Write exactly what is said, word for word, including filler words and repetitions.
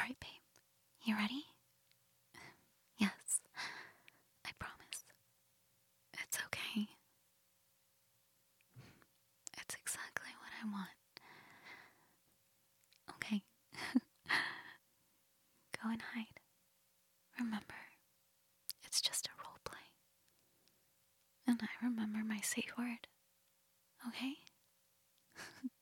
Alright, babe. You ready? Yes. I promise. It's okay. It's exactly what I want. Okay. Go and hide. Remember, it's just a role play. And I remember my safe word. Okay?